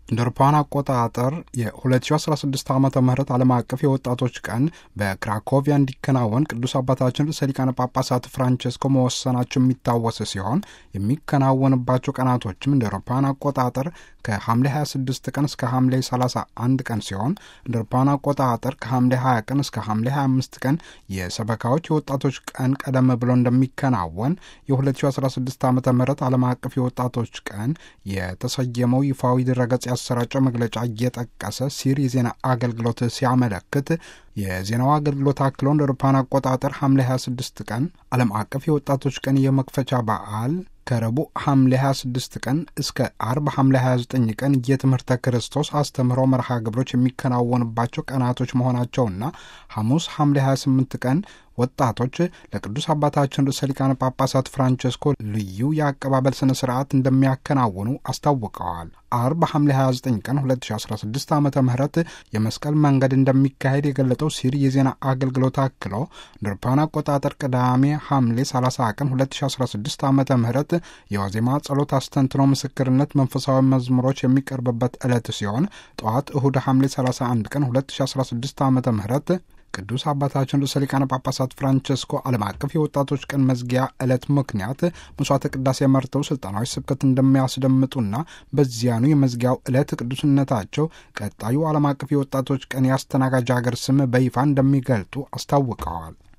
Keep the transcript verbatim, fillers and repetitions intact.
እንደ አውሮፓውያን አቆጣጠር የ2016 ዓመተ ምህረት ዓለም አቀፍ የወጣቶች ቀን በክራኮቪያ እንዲከናወን ቅዱስ አባታችን ርዕሰ ሊቃነ ጳጳሳት ፍራንቼስኮ መወሰናቸው የሚታወስ ሲሆን የሚከናወንባቸው ቀናቶችም እንደ አውሮፓውያን አቆጣጠር ከሐምሌ ሃያ ስድስት ቀን እስከ ሐምሌ ሰላሳ አንድ ቀን ሲሆን እንደ አውሮፓውያን አቆጣጠር ከሐምሌ ሃያ ቀን እስከ ሐምሌ ሃያ አምስት ቀን የሰበካዎች የወጣቶች ቀን ቀደም ብሎ እንደሚከናወን የ2016 ዓመተ ምህረት ዓለም አቀፍ የወጣቶች ቀን የተሰየመው ይፋዊ ድረገጽ ያሰራጨው መግለጫ እየጠቀሰ ሲር የዜና አገልግሎት ሲያመለክት የዜናው አገልግሎት አክሎ እንደ አውሮፓውያን አቆጣጠር ሐምሌ ሃያ ስድስት ቀን ዓለም አቀፍ የወጣቶች ቀን የመክፈቻ በዓል ከረቡዕ ሐምሌ ሃያ ስድስት ቀን እስከ አርብ ሐምሌ ሃያ ዘጠኝ ቀን የትምህርተ ክርስቶስ አስተምህሮ መርሃ ግብሮች የሚከናወንባቸው ቀናቶች መሆናቸውና ሐሙስ ሐምሌ ሃያ ስምንት ቀን ወጣቶች ለቅዱስ አባታችን ርዕሰ ሊቃነ ጳጳሳት ፍራንቼስኮ ልዩ የአቀባበል ስነ ስርዓት እንደሚያከናውኑ አስታውቀዋል። አርብ ሐምሌ ሃያ ዘጠኝ ቀን ሁለት ሺህ አስራ ስድስት ዓመተ ምህረት የመስቀል መንገድ እንደሚካሄድ የገለጠው ሲሪ የዜና አገልግሎት አክሎ እንደ አውሮፓውያን አቆጣጠር ቅዳሜ ሐምሌ ሰላሳ ቀን ሁለት ሺህ አስራ ስድስት ዓመተ ምህረት የዋዜማ ጸሎት አስተንትኖ ምስክርነት መንፈሳዊ መዝሙሮች የሚቀርብበት ዕለት ሲሆን ጠዋት እሁድ ሐምሌ ሰላሳ አንድ ቀን ሁለት ሺህ አስራ ስድስት ዓመተ ምህረት ቅዱስ አባታችን ርዕሰ ሊቃነ ጳጳሳት ፍራንቼስኮ ዓለም አቀፍ የወጣቶች ቀን መዝጊያ ዕለት ምክንያት መስዋዕተ ቅዳሴ መርተው ስልጣናዊ ስብከት እንደሚያስደምጡና በዚያኑ የመዝጊያው ዕለት ቅዱስነታቸው ቀጣዩ ዓለም አቀፍ የወጣቶች ቀን የአስተናጋጅ ሀገር ስም በይፋ እንደሚገልጡ አስታውቀዋል።